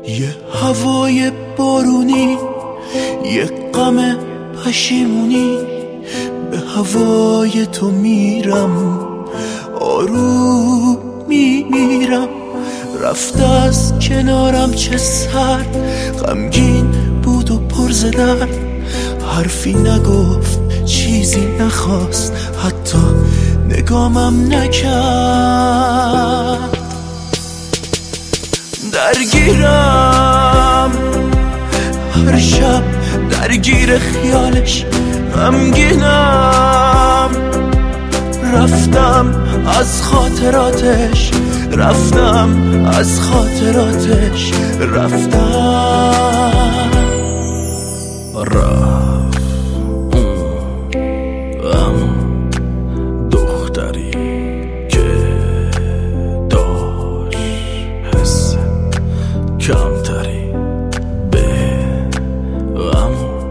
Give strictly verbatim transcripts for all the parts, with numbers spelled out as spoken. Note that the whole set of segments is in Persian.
یه هوای بارونی، یه غم پشیمونی، به هوای تو میرم، آروم میمیرم. رفته از کنارم چه سرد، غمگین بود و پر ز درد، حرفی نگفت چیزی نخواست، حتی نگامم نکرد. درگیرم هر شب، درگیر خیالش غمگینم. رفتم از خاطراتش، رفتم از خاطراتش، رفتم. رفت اون دختری که داشت حس کمتری به غم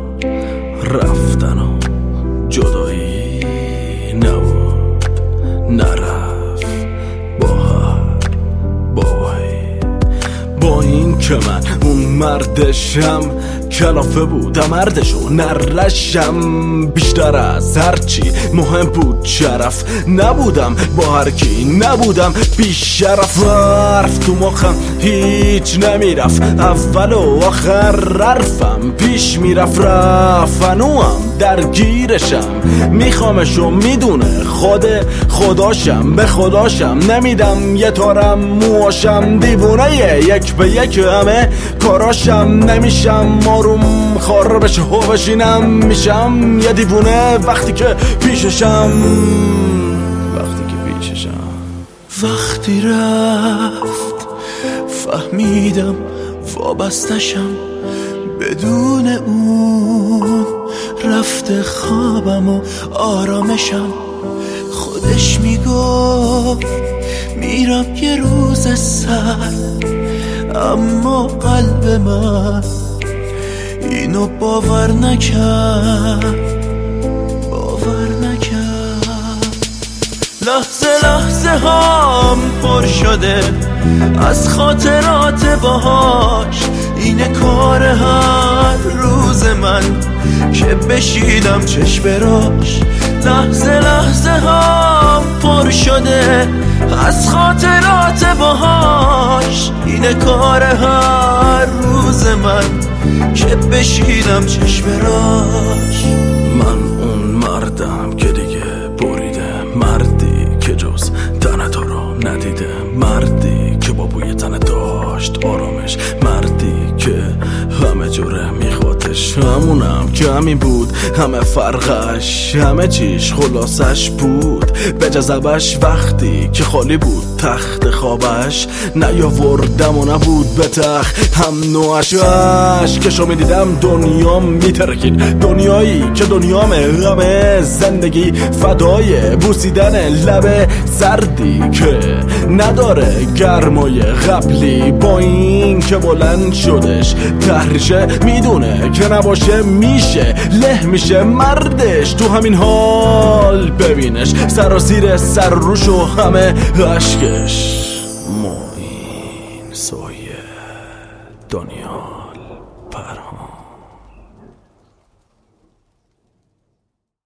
رفتن و جدایی نبود، نرفت با هر بایی. با این که من اون مردشم، کلافه بودم مردشو نرشم. بیشتر از هرچی مهم بود شرف، نبودم با هر کی، نبودم بیش شرف. حرف تو مخم هیچ نمیرفت، اول و آخر حرفم پیش میرفت. رفنوام درگیرشم، میخوامشو میدونه خود خداشم، به خداشم نمیدم یه تارم مواشم. دیوونه یک به یک همه کاراشم، نمیشم آروم خار بشه و بشینم. میشم یه دیوونه وقتی که پیششم، وقتی که پیششم. وقتی رفت فهمیدم وابستشم، بدون اون رفته خوابم و آرامشم. خودش میگفت میرم یه روز سر، اما قلب من اینو باور نکرد، باور نکرد. لحظه لحظه هم پر شده از خاطرات باهاش، اینه کار هر روز من که بشیدم چشم براش. لحظه لحظه هم پر شده از خاطرات باهاش، اینه کار هر روز من که بشیدم چشم براش. من اون مردم که دیگه بریده، مردی که جز تن تو رو ندیده، مردی که با بوی تن داشت آرامش، مردی که همه جوره میخوادش. همونم که همین بود، همه فرقش، همه چیش خلاصش بود. به جذبش وقتی که خالی بود تخت خوابش، نیاوردم و نبود به تخت هم نوعش. عشقشو میدیدم دنیام میترکید، دنیایی که دنیامه غمه زندگی، فدای بوسیدن لب سردی که نداره گرمای قبلی. با این که بلند شدش تحریشه، میدونه که نباشه میشه له میشه مردش. تو همین حال ببینش سراسیر سر روش و همه عشقش. ما این سایه دنیال پرهام.